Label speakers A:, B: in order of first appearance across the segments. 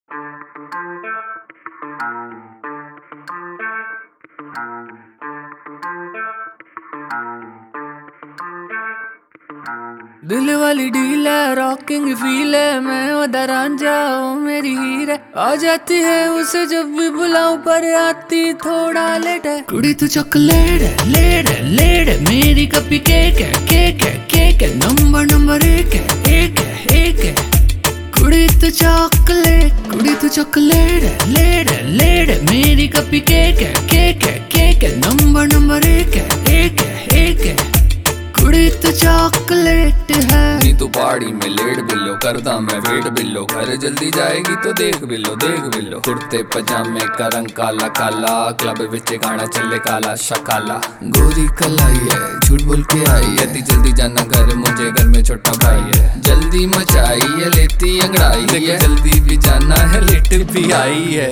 A: दिल वाली डील है, रॉकिंग फील है, मैं उधर रांझा हूँ मेरी हीर है। आ जाती है उसे जब भी बुलाऊं, पर आती थोड़ा लेट है। कुड़ी तू चॉकलेट है, लेट है, लेट है, मेरी कपी केक है, केक है, केक है, नंबर नंबर एक है, एक है, एक है। कुड़ी तू चॉकलेट, कुड़ी तू चॉकलेट है, लेट है, लेट है, मेरी कपी केक है, केक है, केक है, नंबर नंबर एक है, एक है, एक है। कुड़ी तो चॉकलेट है।
B: नी तू पहाड़ी में लेट बिल्लो, करदा मैं वेट बिल्लो, घर जल्दी जाएगी तो देख बिल्लो, देख बिल्लो। कुर्ते पजामे का रंग काला काला, क्लब विच गाना चले काला शकाला। गोरी कलाई है, झूठ बोल के आई है, जल्दी जाना घर, मुझे घर में छोटा भाई है। जल्दी मचाई है, लेती अंगड़ाई है, जल्दी भी जाना है, लेट भी आई है।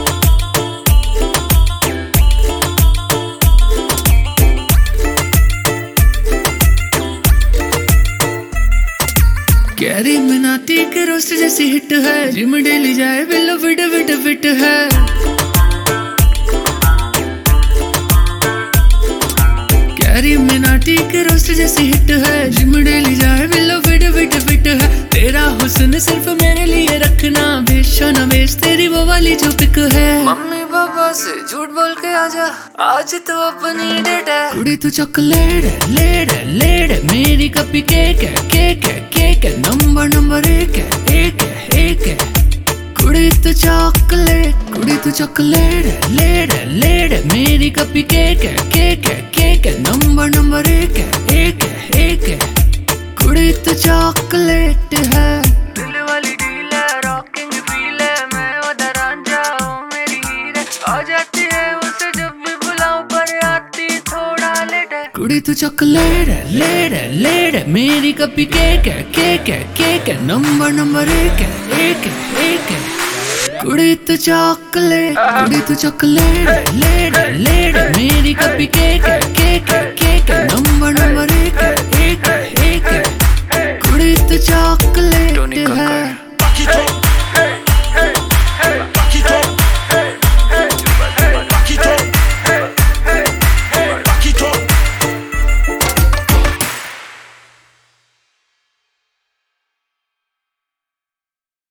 A: कैरी मिनाती के रोस्ट जैसी हिट है, जिम डेली जाए बिल्लो फिट फिट फिट है। कैरी मिनाती के रोस्ट जैसी हिट है, जिम डेली जाए बिल्लो फिट फिट फिट है। तेरा हुस्न सिर्फ मेरे लिए रखना, बेचो ना बेच तेरी वो वाली जो पिक है। मम्मी पापा से झूठ बोल के आजा, आज तो अपनी डेट है। कुड़ी तू चॉकलेट है, लेट है, लेट है, मेरी कपी केक है, केक है, केक है, नंबर नंबर एक है, एक है, एक है। कुड़ी तू चॉकलेट, कुड़ी तू चॉकलेट है, लेट है, लेट है, मेरी कपी केक है, केक है, केक है, नंबर नंबर एक है, एक है, एक है। कुड़ी तू चॉकलेट है। दिल वाली डील है, रॉकिंग फील है, मैं उधर रांझा हूँ मेरी हीर है। आ जाती है उसे जब भी बुलाऊं, पर आती थोड़ा लेट है। कुड़ी तू चॉकलेट है, लेट है, लेट है, मेरी कपी केक है, केक है, केक है, नंबर नंबर एक है, एक है, एक है। कुड़ी तू चॉकलेट, कुड़ी तू चॉकलेट है, लेट है, लेट है, मेरी कपी केक है, केक है,